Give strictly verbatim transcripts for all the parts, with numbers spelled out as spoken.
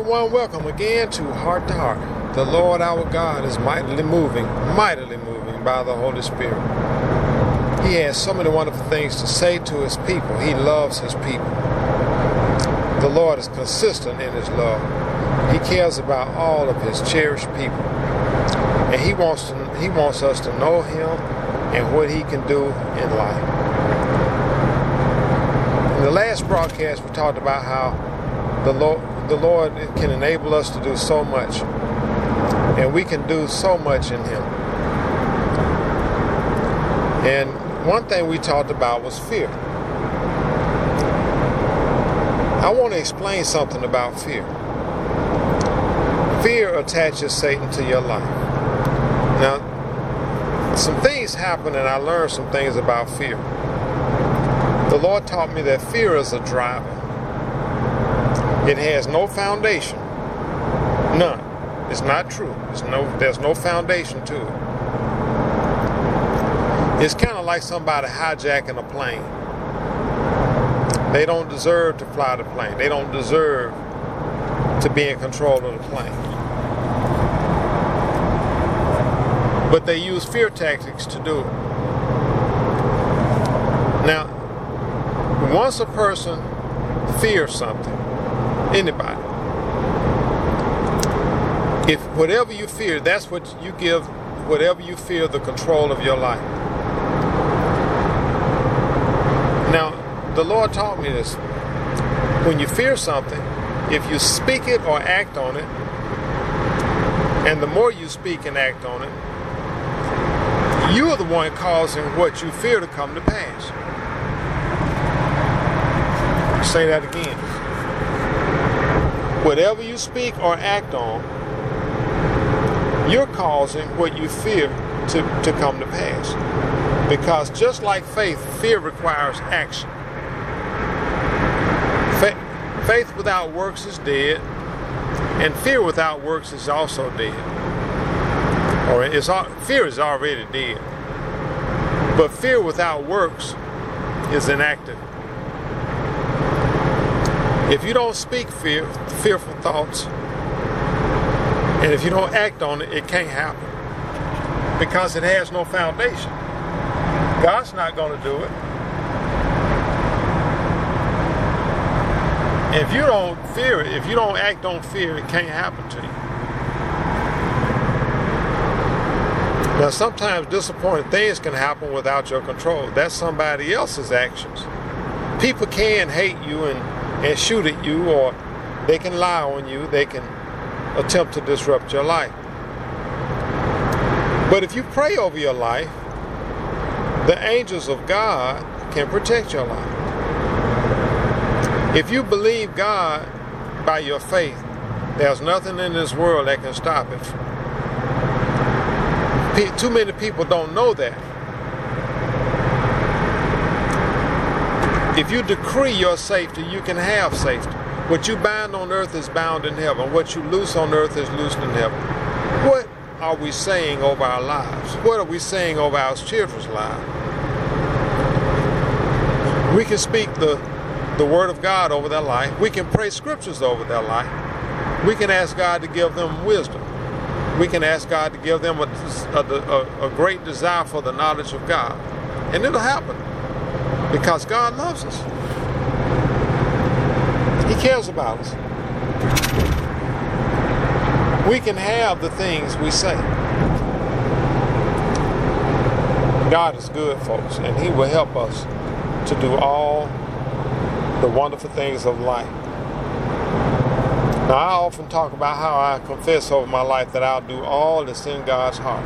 everyone, welcome again to Heart to Heart. The Lord our God is mightily moving, mightily moving by the Holy Spirit. He has so many wonderful things to say to his people. He loves his people. The Lord is consistent in his love. He cares about all of his cherished people. And he wants to, he wants us to know him and what he can do in life. In the last broadcast, we talked about how the Lord, the Lord can enable us to do so much. And we can do so much in him. And one thing we talked about was fear. I want to explain something about fear. Fear attaches Satan to your life. Now, some things happen and I learned some things about fear. The Lord taught me that fear is a driver. It has no foundation. None. It's not true. It's no, there's no foundation to it. It's kind of like somebody hijacking a plane. They don't deserve to fly the plane. They don't deserve to be in control of the plane. But they use fear tactics to do it. Now, once a person fears something, anybody, if whatever you fear, that's what you give, whatever you fear, the control of your life. Now, the Lord taught me this. When you fear something, if you speak it or act on it, and the more you speak and act on it, you are the one causing what you fear to come to pass. I'll say that again. Whatever you speak or act on, you're causing what you fear to, to come to pass. Because just like faith, fear requires action. Fa- faith without works is dead, and fear without works is also dead. Or it's, fear is already dead. But fear without works is inactive. If you don't speak fear, fearful thoughts, and if you don't act on it, it can't happen. Because it has no foundation. God's not going to do it. If you don't fear it, if you don't act on fear, it can't happen to you. Now, sometimes disappointing things can happen without your control. That's somebody else's actions. People can hate you and, and shoot at you, or they can lie on you. They can attempt to disrupt your life. But if you pray over your life, the angels of God can protect your life. If you believe God by your faith, there's nothing in this world that can stop it. Too many people don't know that. If you decree your safety, you can have safety. What you bind on earth is bound in heaven. What you loose on earth is loosed in heaven. What are we saying over our lives? What are we saying over our children's lives? We can speak the, the word of God over their life. We can pray scriptures over their life. We can ask God to give them wisdom. We can ask God to give them a, a, a great desire for the knowledge of God. And it'll happen. Because God loves us. He cares about us. We can have the things we say. God is good, folks, and he will help us to do all the wonderful things of life. Now, I often talk about how I confess over my life that I'll do all that's in God's heart.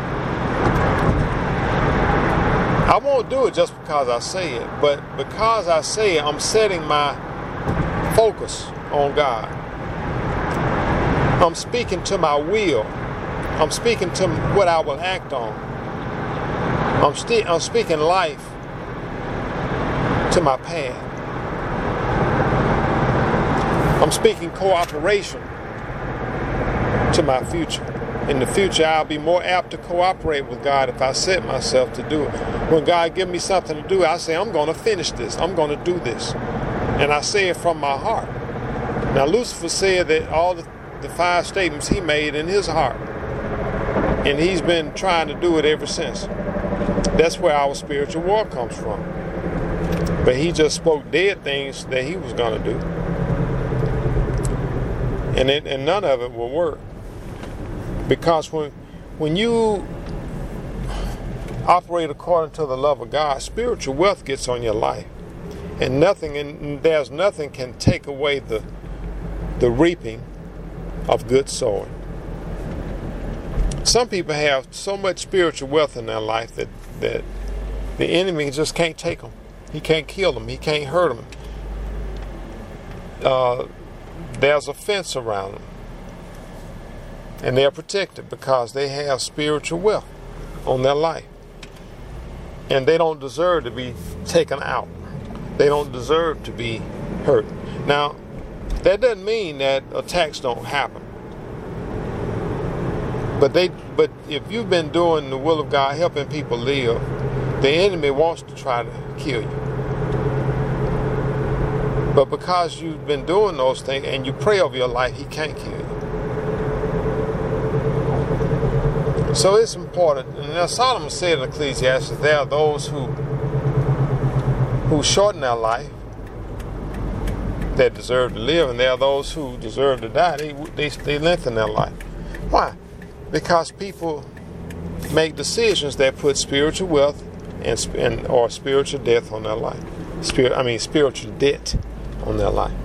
I won't do it just because I say it, but because I say it, I'm setting my focus on God. I'm speaking to my will. I'm speaking to what I will act on. I'm, st- I'm speaking life to my path. I'm speaking cooperation to my future. In the future, I'll be more apt to cooperate with God if I set myself to do it. When God gives me something to do, I say, I'm going to finish this. I'm going to do this. And I say it from my heart. Now, Lucifer said that all the, the five statements he made in his heart, and he's been trying to do it ever since. That's where our spiritual war comes from. But he just spoke dead things that he was going to do. And it, and none of it will work. Because when when you operate according to the love of God, spiritual wealth gets on your life. And nothing and there's nothing can take away the the reaping of good sowing. Some people have so much spiritual wealth in their life that, that the enemy just can't take them. He can't kill them. He can't hurt them. Uh, there's a fence around them. And they're protected because they have spiritual wealth on their life. And they don't deserve to be taken out. They don't deserve to be hurt. Now, that doesn't mean that attacks don't happen. But they, but if you've been doing the will of God, helping people live, the enemy wants to try to kill you. But because you've been doing those things and you pray over your life, he can't kill you. So it's important. And now Solomon said in Ecclesiastes, there are those who who shorten their life that deserve to live, and there are those who deserve to die. They they, they lengthen their life. Why? Because people make decisions that put spiritual wealth and, and or spiritual death on their life. Spirit, I mean spiritual debt on their life.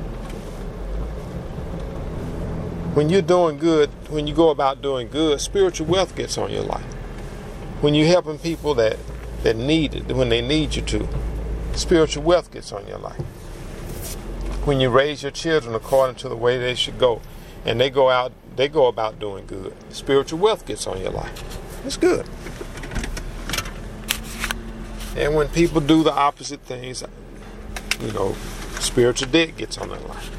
When you're doing good, when you go about doing good, spiritual wealth gets on your life. When you're helping people that, that need it, when they need you to, spiritual wealth gets on your life. When you raise your children according to the way they should go, and they go out, they go about doing good, spiritual wealth gets on your life. It's good. And when people do the opposite things, you know, spiritual debt gets on their life.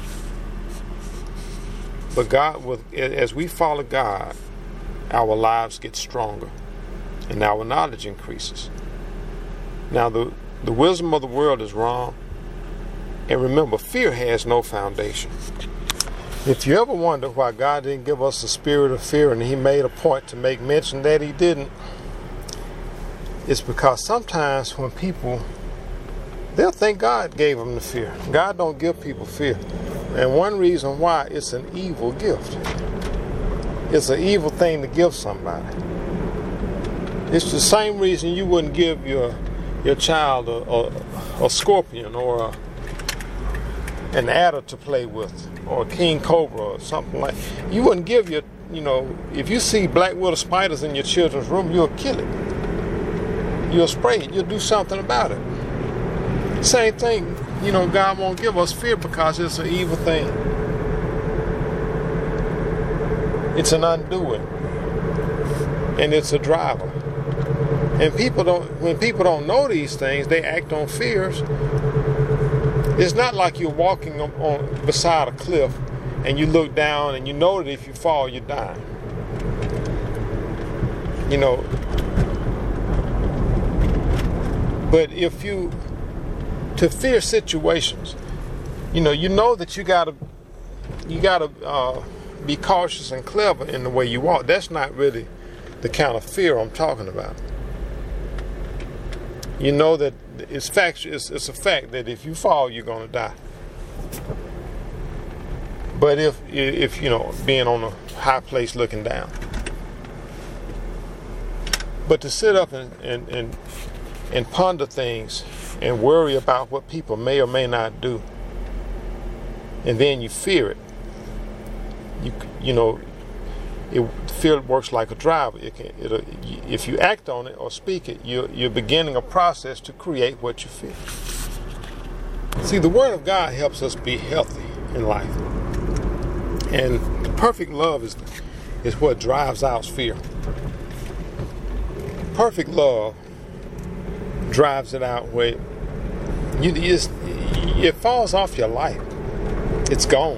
But God, with, as we follow God, our lives get stronger and our knowledge increases. Now, the, the wisdom of the world is wrong. And remember, fear has no foundation. If you ever wonder why God didn't give us a spirit of fear, and he made a point to make mention that he didn't, it's because sometimes when people, they'll think God gave them the fear. God don't give people fear. And one reason why, it's an evil gift. It's an evil thing to give somebody. It's the same reason you wouldn't give your your child a, a, a scorpion or a, an adder to play with, or a king cobra or something like that. You wouldn't give your, you know, if you see black widow spiders in your children's room, you'll kill it. You'll spray it. You'll do something about it. Same thing. You know, God won't give us fear because it's an evil thing. It's an undoing. And it's a driver. And people don't, when people don't know these things, they act on fears. It's not like you're walking on, on beside a cliff and you look down and you know that if you fall, you're dying. You know. But if you, to fear situations, you know, you know that you gotta, you gotta uh, be cautious and clever in the way you walk. That's not really the kind of fear I'm talking about. You know that it's fact. It's, it's a fact that if you fall, you're gonna die. But if if you know, being on a high place looking down, but to sit up and and and, and ponder things and worry about what people may or may not do, and then you fear it. You you know, it fear works like a driver. It can, it'll, if you act on it or speak it, you're you're beginning a process to create what you fear. See, the Word of God helps us be healthy in life, and perfect love is is what drives out fear. Perfect love drives it out where you just, it falls off your life. It's gone.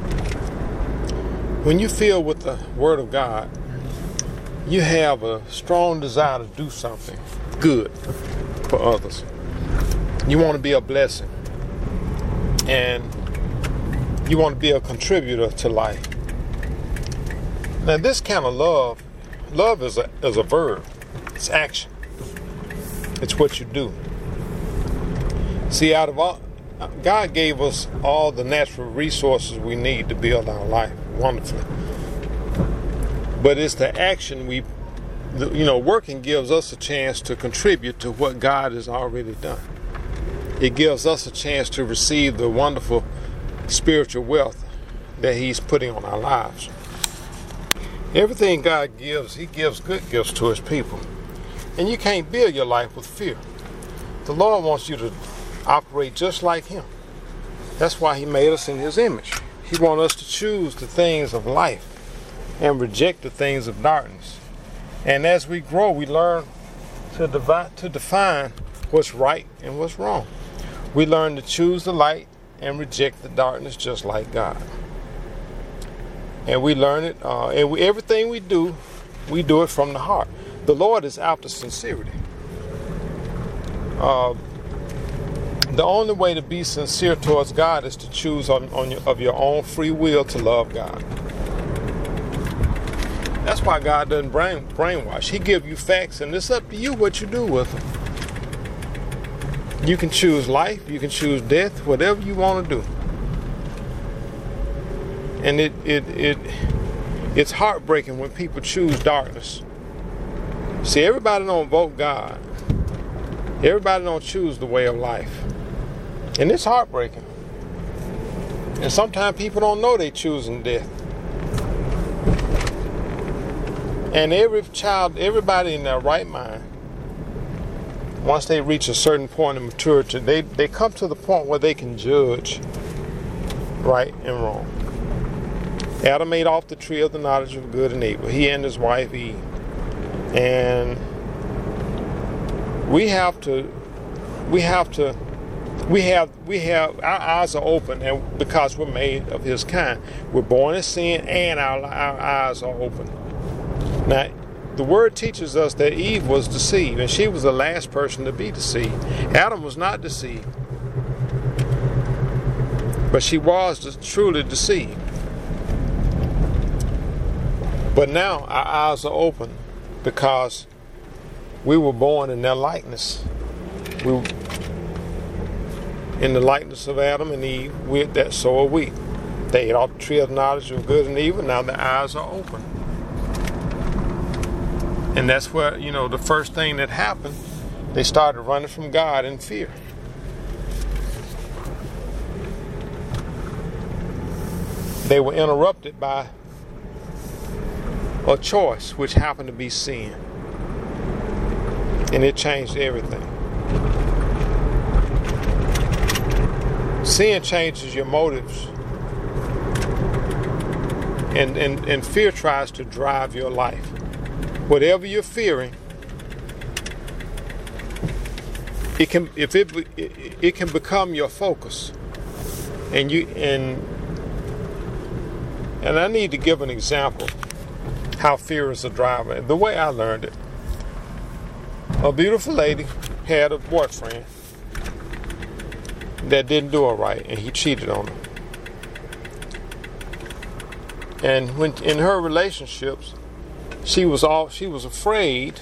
When you feel with the Word of God, you have a strong desire to do something good for others. You want to be a blessing. And You want to be a contributor to life. Now, this kind of love, love is a, is a verb. It's action. It's what you do. See, out of all, God gave us all the natural resources we need to build our life wonderfully. But it's the action we, you know, working gives us a chance to contribute to what God has already done. It gives us a chance to receive the wonderful spiritual wealth that He's putting on our lives. Everything God gives, He gives good gifts to His people. And you can't build your life with fear. The Lord wants you to operate just like Him. That's why He made us in His image. He wants us to choose the things of life and reject the things of darkness. And as we grow, we learn to, divide, to define what's right and what's wrong. We learn to choose the light and reject the darkness just like God. And we learn it, uh, and we, everything we do, we do it from the heart. The Lord is after sincerity. Uh, the only way to be sincere towards God is to choose on, on your, of your own free will to love God. That's why God doesn't brain, brainwash. He gives you facts, and it's up to you what you do with them. You can choose life, you can choose death, whatever you want to do. And it it it it's heartbreaking when people choose darkness. See, everybody don't vote God. Everybody don't choose the way of life. And it's heartbreaking. And sometimes people don't know they're choosing death. And every child, everybody in their right mind, once they reach a certain point of maturity, they, they come to the point where they can judge right and wrong. Adam ate off the tree of the knowledge of good and evil. He and his wife Eve. And we have to, we have to, we have, we have, our eyes are open, and because we're made of His kind. We're born in sin, and our, our eyes are open. Now, the Word teaches us that Eve was deceived, and she was the last person to be deceived. Adam was not deceived, but she was truly deceived. But now our eyes are open because we were born in their likeness. We were in the likeness of Adam and Eve. We, that so are we. They ate off the tree of the knowledge of good and evil. Now their eyes are open. And that's where, you know, the first thing that happened, they started running from God in fear. They were interrupted by a choice, which happened to be sin. And it changed everything. Sin changes your motives. And, and, and fear tries to drive your life. Whatever you're fearing, it can if it it, it can become your focus. And you and and I need to give an example how fear is a driver. The way I learned it. A beautiful lady had a boyfriend that didn't do her right, and he cheated on her. And when in her relationships, she was all she was afraid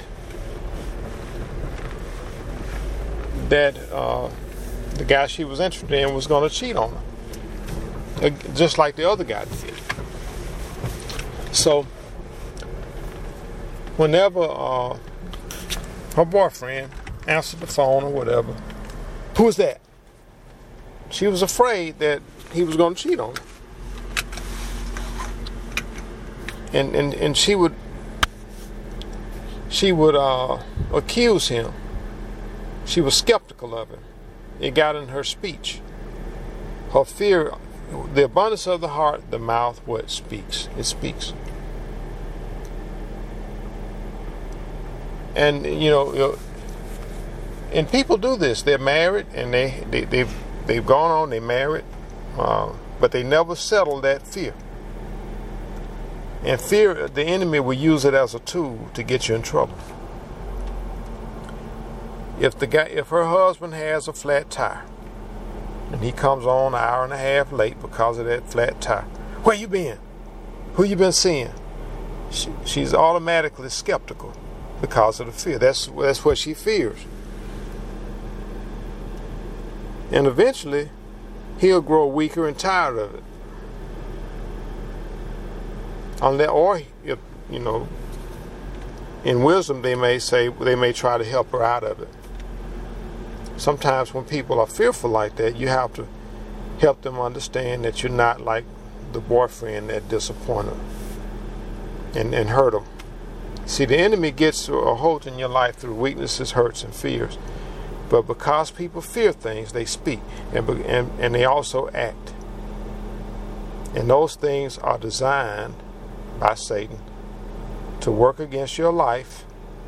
that uh, the guy she was interested in was going to cheat on her, just like the other guy did. So whenever uh, her boyfriend answered the phone or whatever, who was that? She was afraid that he was going to cheat on her. And, and, and she would she would uh, accuse him. She was skeptical of him. It got in her speech. Her fear, the abundance of the heart, the mouth, what speaks. It speaks. And, you know, and people do this. They're married, and they, they, they've, they've gone on, they're married, uh, but they never settle that fear. And fear, the enemy will use it as a tool to get you in trouble. If the guy, if her husband has a flat tire, And he comes on an hour and a half late because of that flat tire. Where you been? Who you been seeing? She, she's automatically skeptical because of the fear. That's, that's what she fears. And eventually, he'll grow weaker and tired of it. Unless, or, if, you know, in wisdom, they may say, they may try to help her out of it. Sometimes when people are fearful like that, you have to help them understand that you're not like the boyfriend that disappointed and, and hurt them. See, the enemy gets a hold in your life through weaknesses, hurts, and fears. But because people fear things, they speak, and, and, and they also act. And those things are designed by Satan to work against your life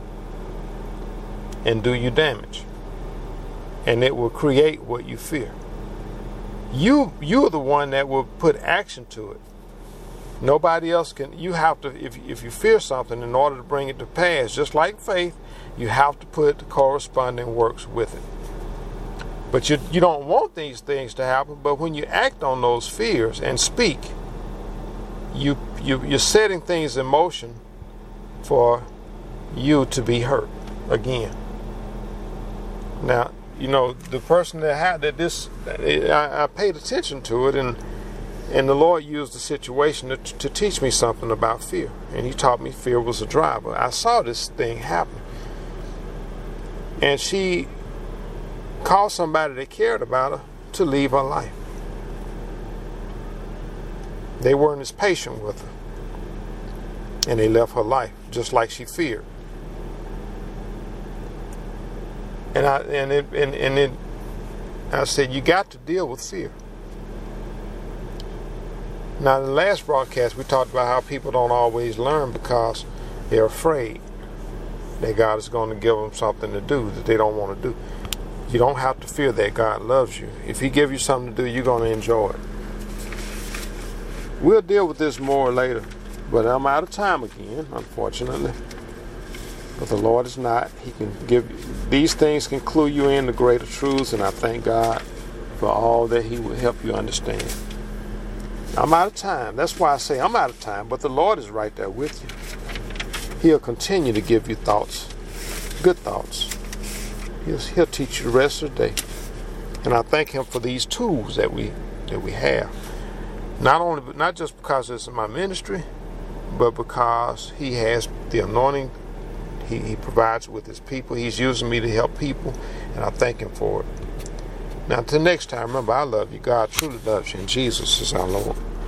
and do you damage. And it will create what you fear. You, you're the one that will put action to it. Nobody else can. You have to, if, if you fear something, in order to bring it to pass, just like faith, you have to put the corresponding works with it. But you, you don't want these things to happen, but when you act on those fears and speak, you, you, you're setting things in motion for you to be hurt again. Now, you know, the person that had that this, I, I paid attention to it, and and the Lord used the situation to, to teach me something about fear. And he taught me fear was a driver. I saw this thing happen. And she called somebody that cared about her to leave her life. They weren't as patient with her. And they left her life, just like she feared. And I and it and, and it I said, you got to deal with fear. Now, in the last broadcast, we talked about how people don't always learn because they're afraid that God is going to give them something to do that they don't want to do. You don't have to fear that God loves you. If he gives you something to do, you're going to enjoy it. We'll deal with this more later, but I'm out of time again, unfortunately. But the Lord is not. He can give you, these things can clue you in to greater truths, and I thank God for all that he will help you understand. I'm out of time. That's why I say I'm out of time, but the Lord is right there with you. He'll continue to give you thoughts, good thoughts. He'll, he'll teach you the rest of the day. And I thank him for these tools that we that we have. Not only, not just because it's in my ministry, but because he has the anointing he, he provides with his people. He's using me to help people, and I thank him for it. Now, until next time, remember, I love you. God truly loves you, and Jesus is our Lord.